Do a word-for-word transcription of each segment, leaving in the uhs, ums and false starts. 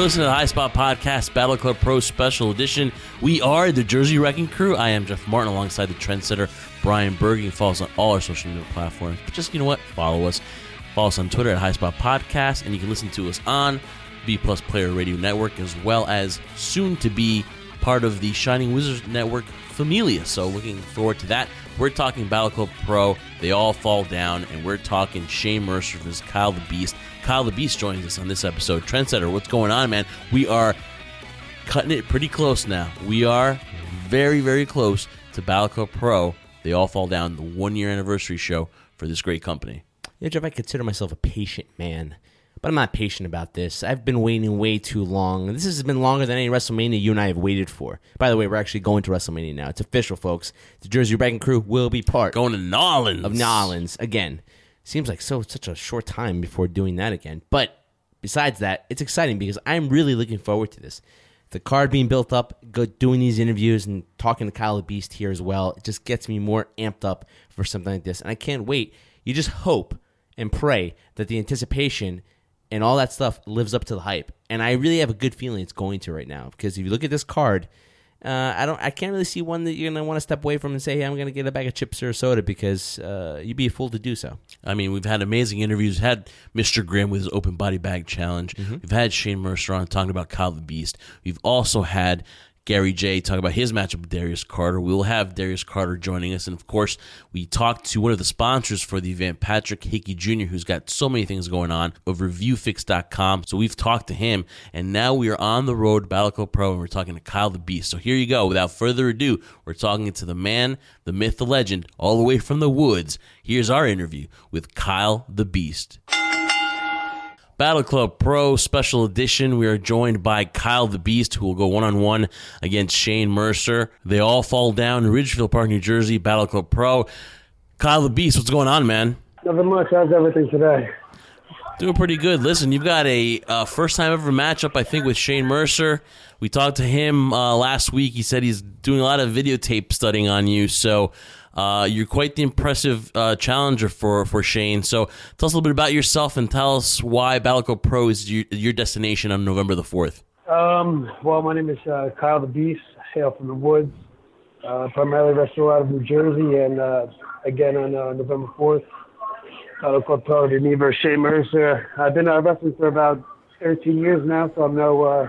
listening to the High Spot Podcast, Battle Club Pro Special Edition. We are the Jersey Wrecking Crew. I am Jeff Martin alongside the trendsetter, Brian Berg. You can follow us on all our social media platforms. But just, you know what? Follow us. Follow us on Twitter at High Spot Podcast, and you can listen to us on B Plus Player Radio Network, as well as soon to be part of the Shining Wizards Network, Familia. So looking forward to that. We're talking Battle Club Pro. They all fall down, and we're talking Shane Mercer versus Kyle the Beast. Kyle the Beast joins us on this episode. Trendsetter, what's going on, man? We are cutting it pretty close now. We are very, very close to Battle Club Pro. They all fall down, the one-year anniversary show for this great company. Yeah, Jeff, I consider myself a patient man, but I'm not patient about this. I've been waiting way too long. This has been longer than any WrestleMania you and I have waited for. By the way, we're actually going to WrestleMania now. It's official, folks. The Jersey Wrecking Crew will be part Going to Nolans. of Nolans again. Seems like so such a short time before doing that again. But besides that, it's exciting because I'm really looking forward to this. The card being built up, go doing these interviews and talking to Kyle the Beast here as well, it just gets me more amped up for something like this. And I can't wait. You just hope and pray that the anticipation and all that stuff lives up to the hype. And I really have a good feeling it's going to right now. Because if you look at this card, uh, I don't, I can't really see one that you're going to want to step away from and say, hey, I'm going to get a bag of chips or a soda, because uh, you'd be a fool to do so. I mean, we've had amazing interviews. We've had Mister Grimm with his open body bag challenge. Mm-hmm. We've had Shane Mercer on talking about Kyle the Beast. We've also had Gary J talking about his matchup with Darius Carter. We will have Darius Carter joining us. And, of course, we talked to one of the sponsors for the event, Patrick Hickey Junior, who's got so many things going on over review fix dot com. So we've talked to him, and now we are on the road to Battle Club Pro, and we're talking to Kyle the Beast. So here you go. Without further ado, we're talking to the man, the myth, the legend, all the way from the woods. Here's our interview with Kyle the Beast. Battle Club Pro Special Edition. We are joined by Kyle the Beast, who will go one-on-one against Shane Mercer. They all fall down in Ridgefield Park, New Jersey. Battle Club Pro. Kyle the Beast, what's going on, man? Nothing much. How's everything today? Doing pretty good. Listen, you've got a uh, first-time ever matchup, I think, with Shane Mercer. We talked to him uh, last week. He said he's doing a lot of videotape studying on you, so uh, you're quite the impressive uh, challenger for, for Shane. So tell us a little bit about yourself and tell us why Battle Club Pro is your, your destination on November the fourth. Um, well, my name is uh, Kyle the Beast. I hail from the woods. Uh, primarily wrestle out of New Jersey, and uh, again on uh, November fourth, Battle Club Pro to me versus Shane Mercer. I've been uh, wrestling for about thirteen years now, so I'm no uh,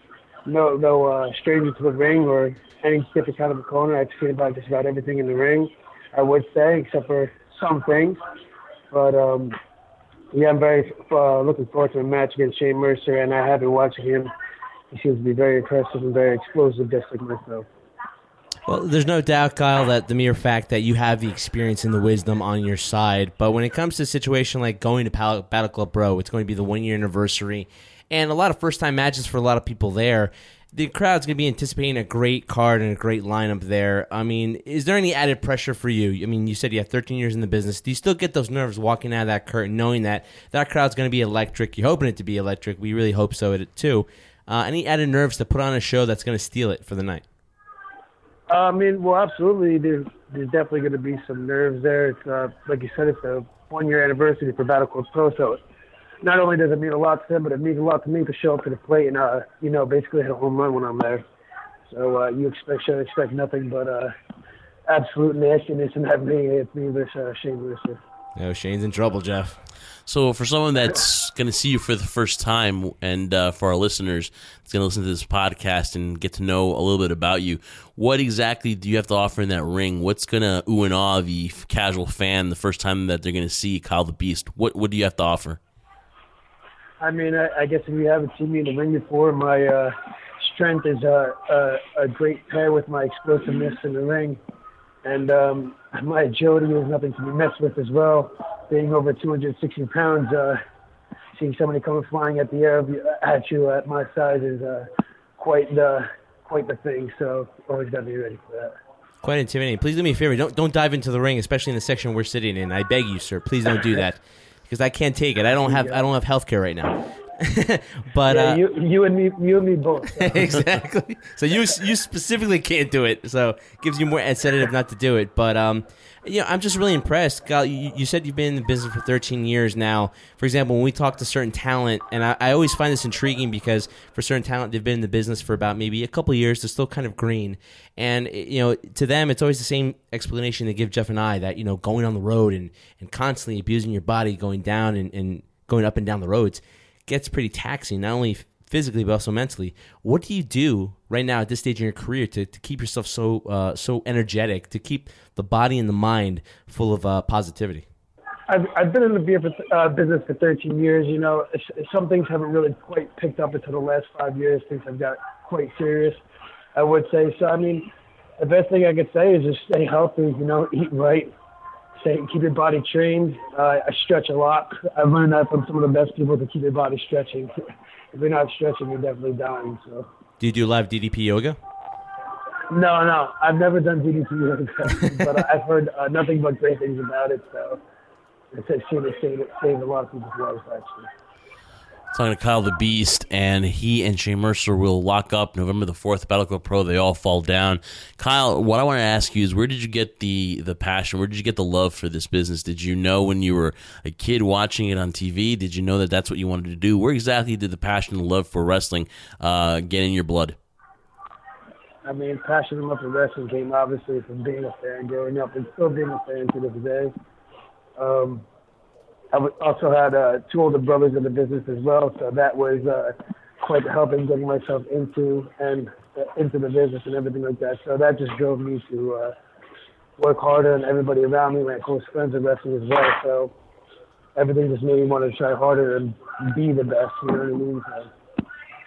no no uh, stranger to the ring or any different kind of opponent. I've seen about just about everything in the ring, I would say, except for some things. But um, yeah, I'm very uh, looking forward to the match against Shane Mercer, and I have been watching him. He seems to be very impressive and very explosive, just like myself. Well, there's no doubt, Kyle, that the mere fact that you have the experience and the wisdom on your side. But when it comes to a situation like going to Battle Club Pro, it's going to be the one-year anniversary, and a lot of first-time matches for a lot of people there. The crowd's going to be anticipating a great card and a great lineup there. I mean, is there any added pressure for you? I mean, you said you have thirteen years in the business. Do you still get those nerves walking out of that curtain, knowing that that crowd's going to be electric? You're hoping it to be electric. We really hope so, too. Uh, any added nerves to put on a show that's going to steal it for the night? Uh, I mean, well, absolutely. There's, there's definitely going to be some nerves there. It's uh, like you said, it's a one-year anniversary for Battle Club Pro, so not only does it mean a lot to them, but it means a lot to me to show up to the plate and, uh, you know, basically hit a home run when I'm there. So uh, you expect should expect nothing but uh, absolute nastiness in that ring. It's me versus uh, Shane Mercer. No, Shane's in trouble, Jeff. So for someone that's going to see you for the first time, and uh, for our listeners that's going to listen to this podcast and get to know a little bit about you, what exactly do you have to offer in that ring? What's going to ooh and awe the casual fan the first time that they're going to see Kyle the Beast? What What do you have to offer? I mean, I, I guess if you haven't seen me in the ring before, my uh, strength is a, a, a great pair with my explosiveness in the ring. And um, my agility is nothing to be messed with as well. Being over two hundred sixty pounds, uh, seeing somebody coming flying at the air of you, at you at my size is uh, quite the quite the thing. So always got to be ready for that. Quite intimidating. Please do me a favor. Don't don't dive into the ring, especially in the section we're sitting in. I beg you, sir. Please don't do that, because I can't take it. I don't have I don't have healthcare right now. but yeah, uh, you, you and me, you and me both. So. exactly. So you you specifically can't do it. So it gives you more incentive not to do it. But um, you know, I'm just really impressed. Kyle, you, you said you've been in the business for thirteen years now. For example, when we talk to certain talent, and I, I always find this intriguing because for certain talent, they've been in the business for about maybe a couple of years. They're still kind of green, and you know, to them, it's always the same explanation they give Jeff and I that you know, going on the road and, and constantly abusing your body, going down and, and going up and down the roads gets pretty taxing, not only physically but also mentally. What do you do right now at this stage in your career to, to keep yourself so uh, so energetic, to keep the body and the mind full of uh, positivity? I've, I've been in the beer for, uh, business for thirteen years. You know, some things haven't really quite picked up until the last five years. Things have got quite serious, I would say. So, I mean, the best thing I could say is just stay healthy, you know, eat right, stay, keep your body trained. Uh, I stretch a lot. I've learned that from some of the best people to keep your body stretching. If you're not stretching, you're definitely dying. So. Do you do live D D P yoga? No, no. I've never done D D P yoga, but I've heard uh, nothing but great things about it. So it's seen it save, save a lot of people's lives, actually. Talking to Kyle the Beast, and he and Shane Mercer will lock up November the fourth, Battle Club Pro. They all fall down. Kyle, what I want to ask you is, where did you get the, the passion? Where did you get the love for this business? Did you know when you were a kid watching it on T V? Did you know that that's what you wanted to do? Where exactly did the passion and love for wrestling uh, get in your blood? I mean, passion and love for wrestling came obviously from being a fan growing up and still being a fan to this day. Um, I also had uh, two older brothers in the business as well, so that was uh, quite the help in getting myself into and uh, into the business and everything like that. So that just drove me to uh, work harder, and everybody around me, my close friends, are wrestling as well. So everything just made me want to try harder and be the best. You know what I mean? So.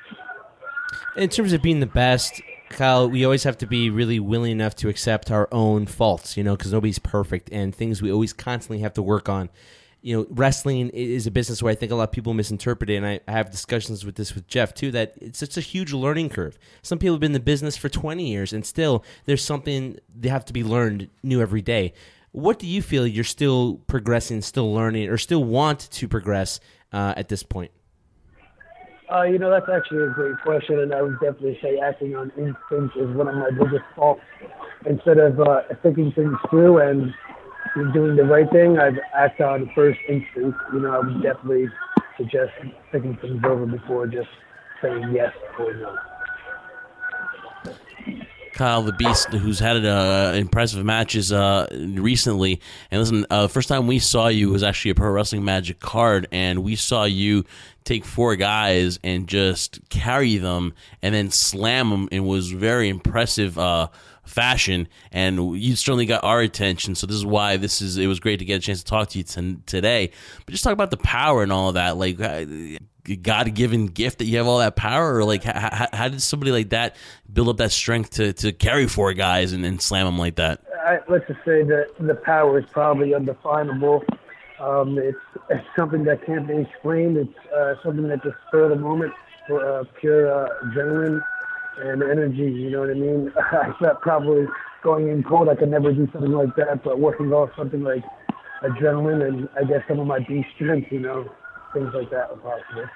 In terms of being the best, Kyle, we always have to be really willing enough to accept our own faults, you know, because nobody's perfect, and things we always constantly have to work on. You know, wrestling is a business where I think a lot of people misinterpret it, and I, I have discussions with this with Jeff, too, that it's such a huge learning curve. Some people have been in the business for twenty years, and still there's something they have to be learned new every day. What do you feel you're still progressing, still learning, or still want to progress uh, at this point? Uh, you know, that's actually a great question, and I would definitely say acting on instinct is one of my biggest faults. Instead of uh, thinking things through and doing the right thing, I'd act on first instinct. You know, I would definitely suggest thinking things over before just saying yes or no. Kyle the Beast, who's had uh, impressive matches uh, recently. And listen, uh, the first time we saw you was actually a Pro Wrestling Magic card, and we saw you take four guys and just carry them and then slam them. It was very impressive uh, fashion, and you certainly got our attention. So this is why this is. It was great to get a chance to talk to you t- today. But just talk about the power and all of that, like. Uh, God-given gift that you have all that power, or like how, how did somebody like that build up that strength to, to carry four guys and, and slam them like that? I, let's just say that the power is probably undefinable. Um, it's, it's something that can't be explained. It's uh, something that just spur of the moment, for uh, pure uh, adrenaline and energy. You know what I mean? I thought probably going in cold, I could never do something like that, but working off something like adrenaline and I guess some of my beast strength, you know. Things like that are possible.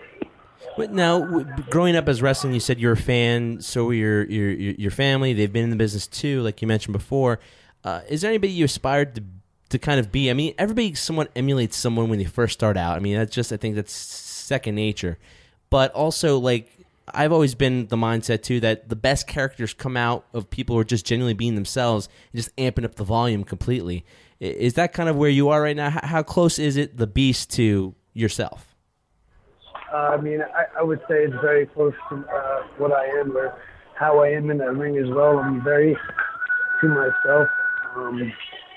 But now, growing up as wrestling, you said you're a fan. So were your your your family. They've been in the business too, like you mentioned before. Uh, is there anybody you aspired to to kind of be? I mean, everybody somewhat emulates someone when they first start out. I mean, that's just I think that's second nature. But also, like I've always been the mindset too that the best characters come out of people who are just genuinely being themselves and just amping up the volume completely. Is that kind of where you are right now? How close is it, the Beast, to yourself? Uh, I mean, I, I would say it's very close to uh, what I am or how I am in that ring as well. I'm very to myself. Um,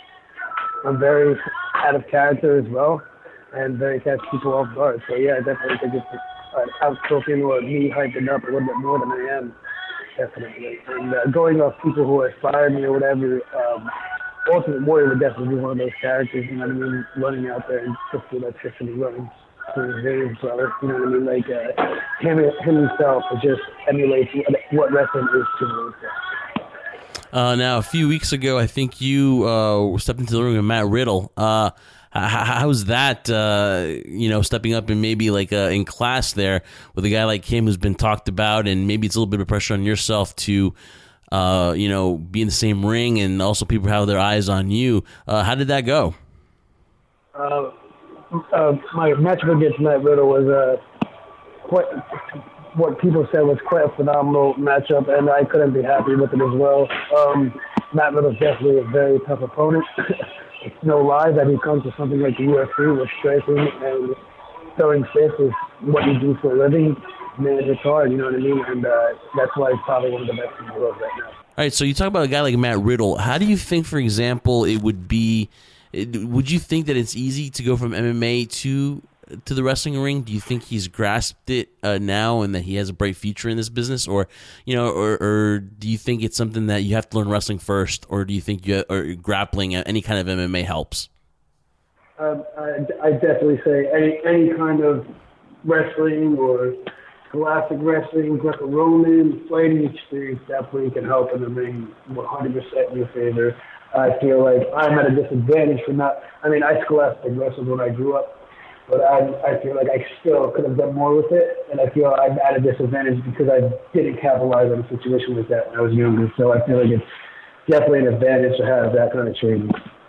I'm very out of character as well and very catch people off guard. So, yeah, I definitely think it's uh, outspoken or me hyping up a little bit more than I am, definitely. And uh, going off people who inspire me or whatever, um, Ultimate Warrior would definitely be one of those characters, you know what I mean, running out there and just the electricity running through his veins, brother. You know what I mean? Like, uh, him, him himself just emulates what, what wrestling is to me. Uh, now, a few weeks ago, I think you uh, stepped into the ring with Matt Riddle. Uh, How's that, uh, you know, stepping up and maybe like uh, in class there with a guy like him who's been talked about, and maybe it's a little bit of pressure on yourself to, uh, you know, be in the same ring, and also people have their eyes on you. Uh, how did that go? Uh, uh, my matchup against Matt Riddle was uh, quite what people said was quite a phenomenal matchup, and I couldn't be happy with it as well. Um, Matt Riddle's definitely a very tough opponent. It's no lie that he comes to something like the U F C with striking and throwing fists is what you do for a living. Man, it's hard, you know what I mean? And uh, that's why he's probably one of the best in the world right now. All right, so you talk about a guy like Matt Riddle. How do you think, for example, it would be it, would you think that it's easy to go from M M A to to the wrestling ring? Do you think he's grasped it uh, now and that he has a bright future in this business, or you know, or, or do you think it's something that you have to learn wrestling first, or do you think you or grappling any kind of M M A helps? Um, I, I definitely say any any kind of wrestling or classic wrestling, Greco-Roman fighting experience definitely can help in the ring one hundred percent in your favor. I feel like I'm at a disadvantage for not. I mean, I scholastic wrestled when I grew up. But I, I feel like I still could have done more with it, and I feel I'm at a disadvantage because I didn't capitalize on a situation like that when I was younger. So I feel like it's definitely an advantage to have that kind of training.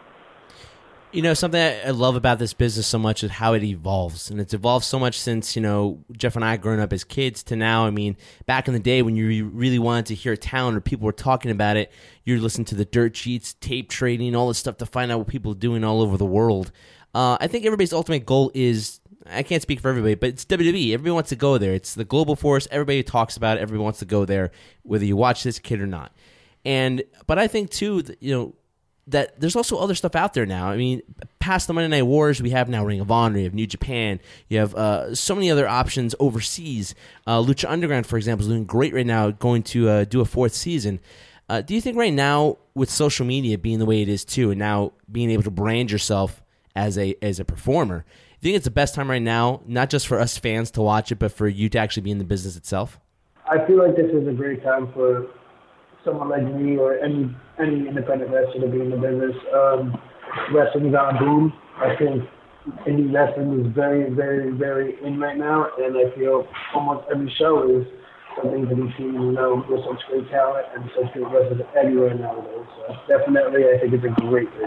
You know, something I love about this business so much is how it evolves. And it's evolved so much since, you know, Jeff and I growing up as kids to now. I mean, back in the day when you really wanted to hear a talent or people were talking about it, you're listening to the dirt sheets, tape trading, all this stuff to find out what people are doing all over the world. Uh, I think everybody's ultimate goal is, I can't speak for everybody, but it's W W E. Everybody wants to go there. It's the global force. Everybody talks about it. Everybody wants to go there, whether you watch this kid or not. And But I think, too, that, you know, that there's also other stuff out there now. I mean, past the Monday Night Wars, we have now Ring of Honor, you have New Japan, you have uh, so many other options overseas. Uh, Lucha Underground, for example, is doing great right now, going to uh, do a fourth season. Uh, do you think right now, with social media being the way it is, too, and now being able to brand yourself as a as a performer, do you think it's the best time right now, not just for us fans to watch it, but for you to actually be in the business itself? I feel like this is a great time for someone like me or any any independent wrestler to be in the business. Um, wrestling's on a boom. I think indie wrestling is very, very, very in right now, and I feel almost every show is something to be seen. You know, with such great talent and such great wrestlers everywhere nowadays. So definitely, I think it's a great thing.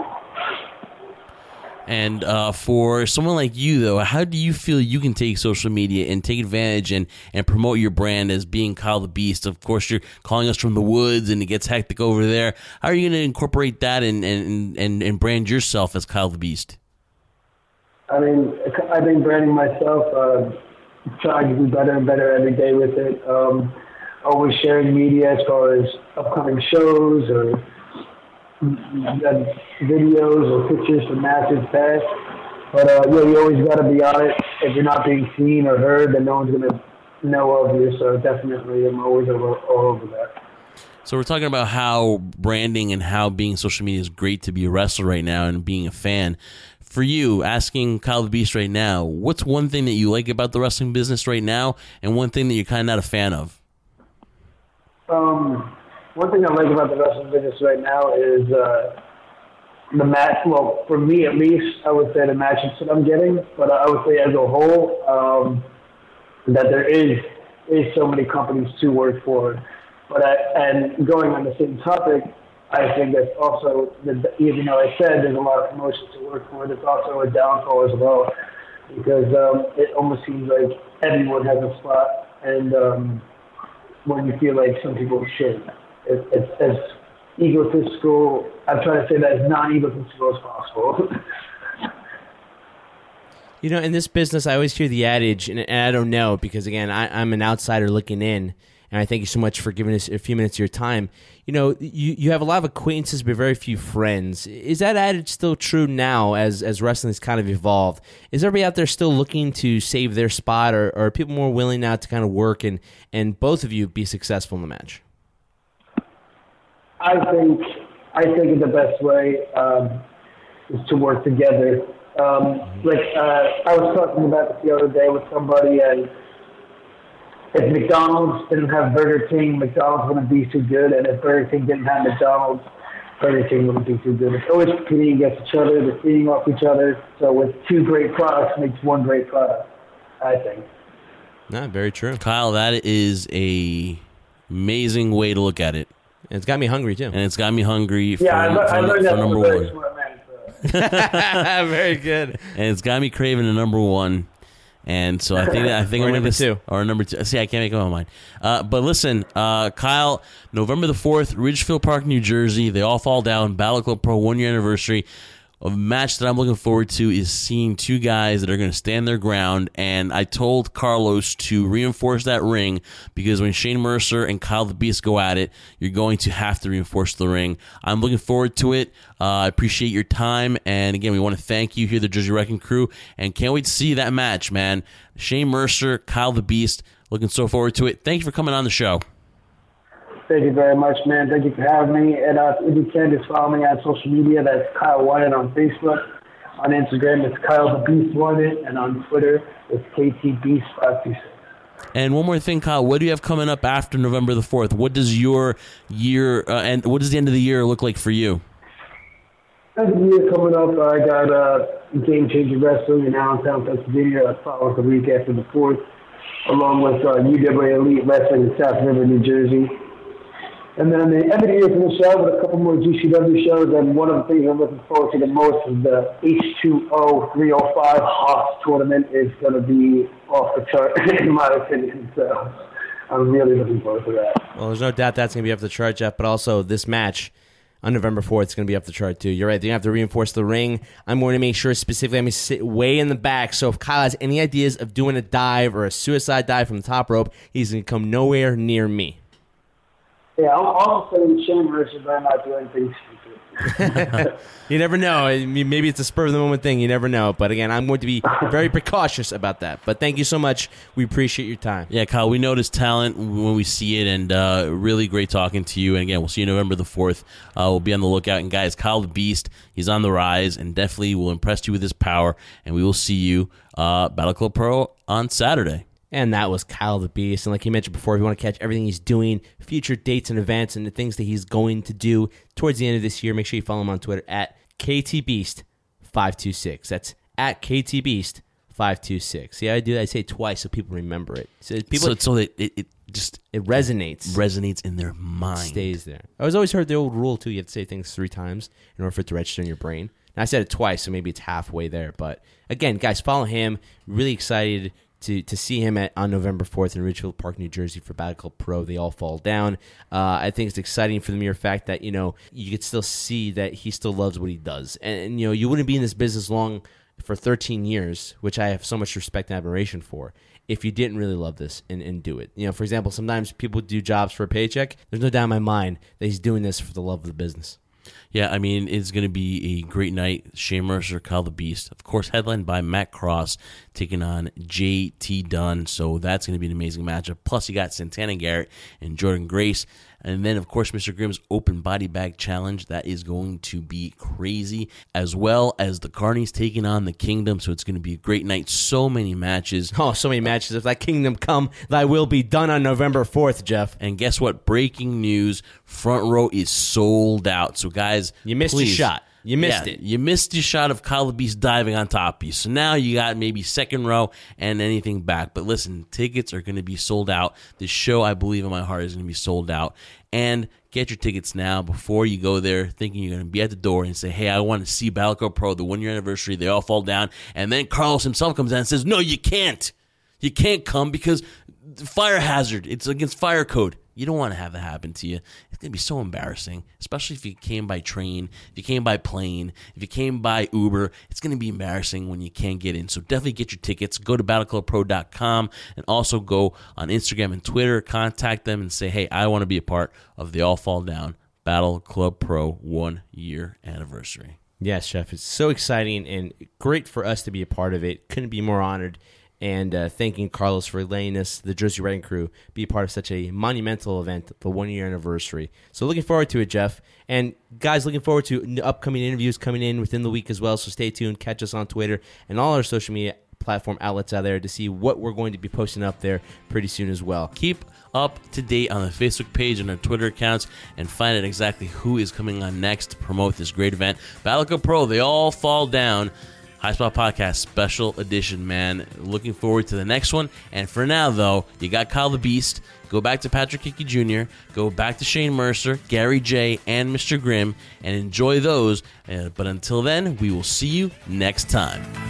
And uh, for someone like you, though, how do you feel you can take social media and take advantage and, and promote your brand as being Kyle the Beast? Of course, you're calling us from the woods, and it gets hectic over there. How are you going to incorporate that and, and, and, and brand yourself as Kyle the Beast? I mean, I think branding myself, uh, trying to do better and better every day with it. Um, always sharing media as far as upcoming shows or videos or pictures from matches past. But uh, yeah, you always got to be on it. If you're not being seen or heard, then no one's going to know of you. So definitely, I'm always over, all over that. So we're talking about how branding and how being social media is great to be a wrestler right now and being a fan. For you, asking Kyle the Beast right now, what's one thing that you like about the wrestling business right now and one thing that you're kind of not a fan of? Um... One thing I like about the wrestling business right now is uh, the match. Well, for me at least, I would say the matches that I'm getting, but I would say as a whole, um, that there is is so many companies to work for. But I, and going on the same topic, I think that's also, the, even though I said there's a lot of promotions to work for, there's also a downfall as well, because um, it almost seems like everyone has a spot, and um, when you feel like some people should. It, it's as egotistical, I'm trying to say that as non-egotistical as possible. You know, in this business, I always hear the adage, and, and I don't know, because, again, I, I'm an outsider looking in, and I thank you so much for giving us a few minutes of your time. You know, you, you have a lot of acquaintances, but very few friends. Is that adage still true now as, as wrestling has kind of evolved? Is everybody out there still looking to save their spot, or, or are people more willing now to kind of work and, and both of you be successful in the match? I think I think the best way um, is to work together. Um, like uh, I was talking about this the other day with somebody, and if McDonald's didn't have Burger King, McDonald's wouldn't be too good, and if Burger King didn't have McDonald's, everything wouldn't be too good. It's always competing against each other. They're feeding off each other. So with two great products makes one great product, I think. No, very true. Kyle, that is a amazing way to look at it. And it's got me hungry, too. And it's got me hungry for, yeah, I, for, I learned for that from number a very one. smart man. So. Very good. And it's got me craving a number one. And so I think that, I think Or I'm number gonna, two. or number two. See, I can't make up my mind. Uh, but listen, uh, Kyle, November the fourth, Ridgefield Park, New Jersey. They all fall down. Battle Club Pro one year anniversary. A match that I'm looking forward to is seeing two guys that are going to stand their ground. And I told Carlos to reinforce that ring because when Shane Mercer and Kyle the Beast go at it, you're going to have to reinforce the ring. I'm looking forward to it. Uh, I appreciate your time. And again, we want to thank you here, the Jersey Wrecking Crew, and can't wait to see that match, man. Shane Mercer, Kyle the Beast, looking so forward to it. Thank you for coming on the show. Thank you very much, man. Thank you for having me. And uh, if you can, just follow me on social media. That's Kyle Wyatt on Facebook. On Instagram, it's Kyle the Beast Wyatt. And on Twitter, it's K T Beast five two six. And one more thing, Kyle, what do you have coming up after November the fourth? What does your year, uh, and what does the end of the year look like for you? End of the year coming up, I got uh, Game Changer Wrestling in Allentown, Pennsylvania. That's following the week after the fourth, along with uh, U W A Elite Wrestling in South River, New Jersey. And then the end of the year for the show with a couple more G C W shows. And one of the things I'm looking forward to the most is the H two O three oh five Hawks tournament is going to be off the chart, in my opinion. So I'm really looking forward to that. Well, there's no doubt that's going to be up the chart, Jeff, but also this match on November fourth is going to be up the chart, too. You're right. They're going to have to reinforce the ring. I'm going to make sure specifically I'm going to sit way in the back. So if Kyle has any ideas of doing a dive or a suicide dive from the top rope, he's going to come nowhere near me. Yeah, I'm almost saying Shane Mercer, but I'm not doing anything stupid. You never know. I mean, maybe it's a spur-of-the-moment thing. You never know. But again, I'm going to be very precautious about that. But thank you so much. We appreciate your time. Yeah, Kyle, we notice talent when we see it, and uh, really great talking to you. And again, we'll see you November the fourth. Uh, we'll be on the lookout. And guys, Kyle the Beast, he's on the rise, and definitely will impress you with his power. And we will see you uh, Battle Club Pro on Saturday. And that was Kyle the Beast. And like he mentioned before, if you want to catch everything he's doing, future dates and events, and the things that he's going to do towards the end of this year, make sure you follow him on Twitter at K T Beast five two six. That's at K T Beast five two six. See how I do that? I say it twice so people remember it. So people, So, so that it, it just it resonates. resonates in their mind. Stays there. I was always heard the old rule, too. You have to say things three times in order for it to register in your brain. And I said it twice, so maybe it's halfway there. But again, guys, follow him. Really excited to to see him at on November fourth in Ridgefield Park, New Jersey for Battle Club Pro. They all fall down. Uh, I think it's exciting for the mere fact that, you know, you could still see that he still loves what he does. And, and, you know, you wouldn't be in this business long for thirteen years, which I have so much respect and admiration for, if you didn't really love this and, and do it. You know, for example, sometimes people do jobs for a paycheck. There's no doubt in my mind that he's doing this for the love of the business. Yeah, I mean, it's going to be a great night. Shane Mercer, Kyle the Beast. Of course, headlined by Matt Cross taking on J T Dunn. So that's going to be an amazing matchup. Plus, you got Santana Garrett and Jordan Grace. And then, of course, Mister Grimm's Open Body Bag Challenge. That is going to be crazy. As well as the Carnies taking on the Kingdom. So it's going to be a great night. So many matches. Oh, so many matches. If that Kingdom come, thy will be done on November fourth, Jeff. And guess what? Breaking news. Front row is sold out. So, guys, You missed please, your shot. You missed yeah, it. You missed your shot of Kyle the Beast diving on top of you. So now you got maybe second row and anything back. But listen, tickets are going to be sold out. This show, I believe in my heart, is going to be sold out. And get your tickets now before you go there thinking you're going to be at the door and say, hey, I want to see Battle Club Pro, the one-year anniversary. They all fall down. And then Carlos himself comes out and says, no, you can't. You can't come because fire hazard. It's against fire code. You don't want to have that happen to you. It's going to be so embarrassing, especially if you came by train, if you came by plane, if you came by Uber. It's going to be embarrassing when you can't get in. So definitely get your tickets. Go to battle club pro dot com and also go on Instagram and Twitter. Contact them and say, hey, I want to be a part of the All Fall Down Battle Club Pro one-year anniversary. Yes, Chef. It's so exciting and great for us to be a part of it. Couldn't be more honored. And uh, thanking Carlos for letting us, the Jersey Wrecking Crew, be a part of such a monumental event, the one-year anniversary. So looking forward to it, Jeff. And guys, looking forward to upcoming interviews coming in within the week as well. So stay tuned. Catch us on Twitter and all our social media platform outlets out there to see what we're going to be posting up there pretty soon as well. Keep up to date on the Facebook page and our Twitter accounts and find out exactly who is coming on next to promote this great event. Battle Cup Pro, they all fall down. High Spot Podcast Special Edition, man. Looking forward to the next one. And for now, though, you got Kyle the Beast. Go back to Patrick Hickey Junior Go back to Shane Mercer, Gary J, and Mister Grimm, and enjoy those. Uh, but until then, we will see you next time.